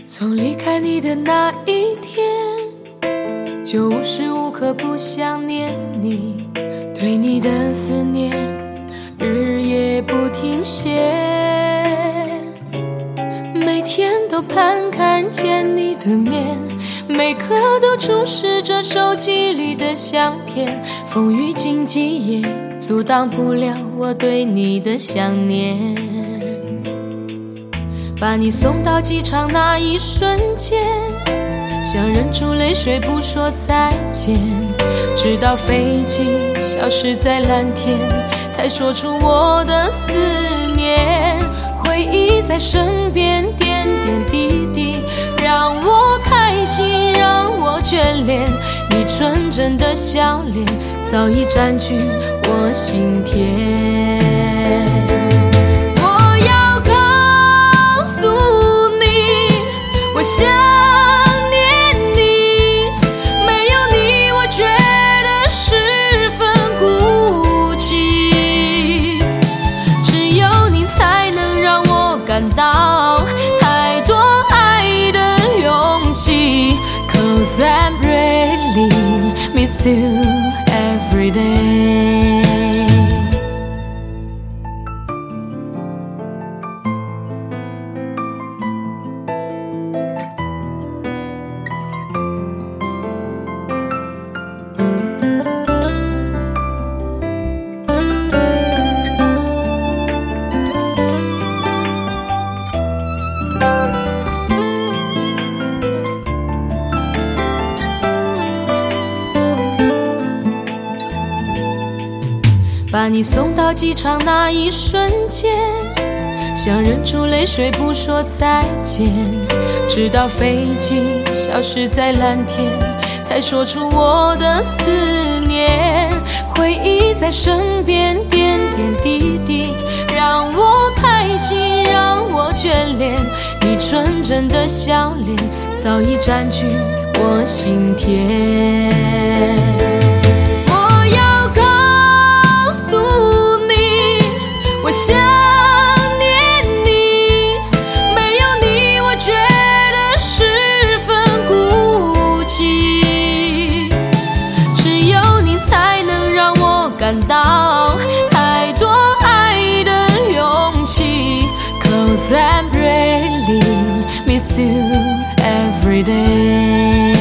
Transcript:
从离开你的那一天，就无时无刻不想念你，对你的思念日夜不停歇，每天都盼看见你的面，每刻都注视着手机里的相片，风雨荆棘也阻挡不了我对你的想念。把你送到机场那一瞬间，想忍住泪水不说再见，直到飞机消失在蓝天，才说出我的思念。回忆在身边点点滴滴，让我开心，让我眷恋，你纯真的笑脸早已占据我心田。我想念你，没有你我觉得十分孤寂，只有你才能让我感到太多爱的勇气。 Cause I really miss you every day。把你送到机场那一瞬间，想忍住泪水不说再见，直到飞机消失在蓝天，才说出我的思念。回忆在身边点点滴滴，让我开心，让我眷恋，你纯真的笑脸早已占据我心田。我想念你，没有你我觉得十分孤寂，只有你才能让我感到太多爱的勇气。 Cause I really miss you every day。